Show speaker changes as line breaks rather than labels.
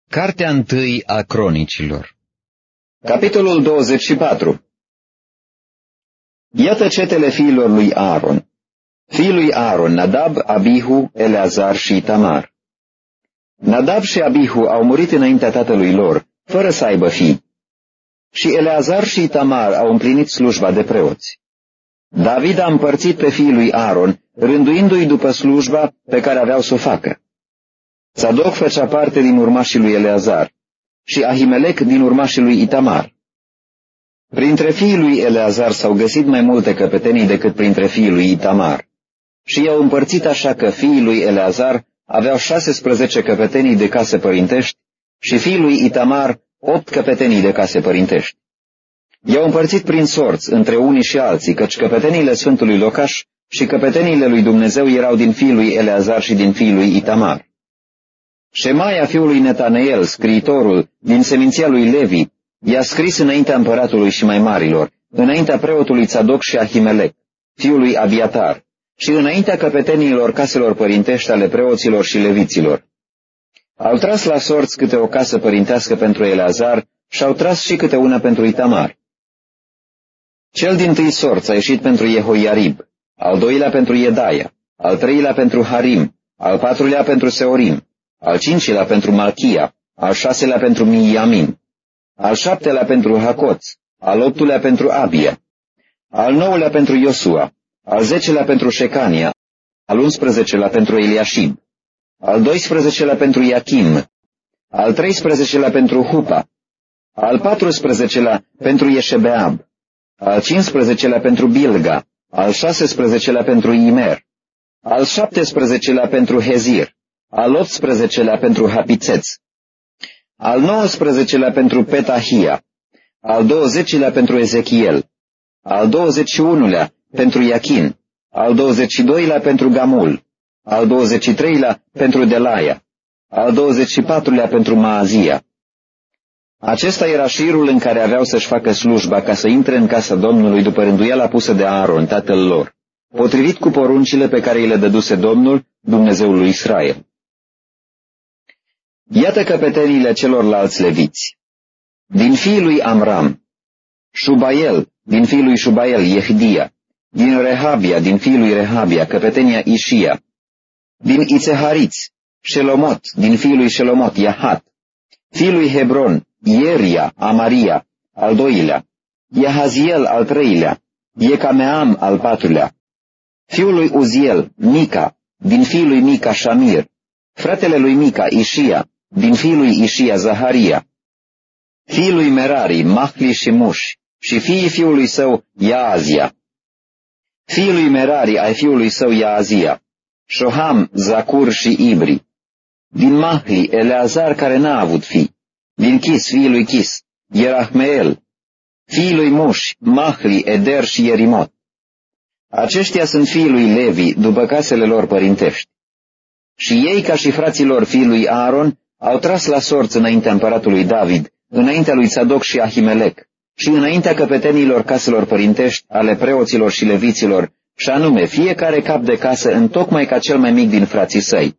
Cartea întâi a Cronicilor.
Capitolul 24. Iată cetele fiilor lui Aaron. Fiii lui Aaron, Nadab, Abihu, Eleazar și Itamar. Nadab și Abihu au murit înaintea tatălui lor, fără să aibă fii. Și Eleazar și Itamar au împlinit slujba de preoți. David a împărțit pe fiii lui Aaron, rânduindu-i după slujba pe care aveau să o facă. Tzadok făcea parte din urmașii lui Eleazar și Ahimelec din urmașii lui Itamar. Printre fiii lui Eleazar s-au găsit mai multe căpetenii decât printre fiii lui Itamar. Și i-au împărțit așa că fiii lui Eleazar aveau 16 căpetenii de case părintești și fiii lui Itamar 8 căpetenii de case părintești. I-au împărțit prin sorți între unii și alții, căci căpeteniile Sfântului Locaș și căpeteniile lui Dumnezeu erau din fiii lui Eleazar și din fiii lui Itamar. Șemaia fiul lui Netaneel, scriitorul, din seminția lui Levi, i-a scris înaintea împăratului și mai marilor, înaintea preotului Tzadok și Ahimelec, fiul lui Abiatar, și înaintea căpetenilor caselor părintești ale preoților și leviților. Au tras la sorți câte o casă părintească pentru Eleazar și au tras și câte una pentru Itamar. Cel dintâi sorț a ieșit pentru Jehoiarib, al doilea pentru Iedaia, al treilea pentru Harim, al patrulea pentru Seorim, al cincilea pentru Malchia, al șaselea pentru Miamin, al șaptelea pentru Hacoț, al optulea pentru Abia, al nouălea pentru Iosua, al zecelea pentru Șecania, al 11-lea pentru Eliașib, al 12-lea pentru Iachim, al 13-lea pentru Hupa, al 14-lea pentru Ieșebeab, al 15-lea pentru Bilga, al 16-lea pentru Imer, al 17-lea pentru Hezir, al 18-lea pentru Hapițeț, al 19-lea pentru Petahia, al 20-lea pentru Ezechiel, al 21-lea pentru Iachin, al 22-lea pentru Gamul, al 23-lea pentru Delaia, al 24-lea pentru Maazia. Acesta era șirul în care aveau să-și facă slujba ca să intre în casa Domnului după rânduiala pusă de Aaron, tatăl lor, potrivit cu poruncile pe care îi le dăduse Domnul, Dumnezeul lui Israel. Iată căpeteniile celorlalți leviți. Din fiii lui Amram, Șubael, din fiii lui Șubael, Yehdia, din Rehabia, din fiii lui Rehabia, căpetenia Ișia, din Ițehariți, Shelomot, din fiii lui Shelomot, Yahat, fiii lui Hebron, Ieria, Amaria, al doilea, Iahaziel, al treilea, Yecameam, al patrulea, fiul lui Uziel, Mica, din fiii lui Mica, Shamir, fratele lui Mica, Ișia, din fiii lui Ișia, Zaharia, fiii lui Merari, Mahli și Muș, și fiii fiului său, Yaazia, fiii lui Merari ai fiului său, Yaazia, Shoham, Zacur și Ibri, din Mahli, Eleazar, care n-a avut fii, din Chis, fiii lui Chis, Ierahmeel, fiii lui Muș, Mahli, Eder și Ierimot. Aceștia sunt fiii lui Levi, după casele lor părintești. Și ei, ca și frații lor, fiii lui Aaron, au tras la sorți înaintea împăratului David, înaintea lui Tzadok și Ahimelec, și înaintea căpetenilor caselor părintești, ale preoților și leviților, și anume fiecare cap de casă întocmai ca cel mai mic din frații săi.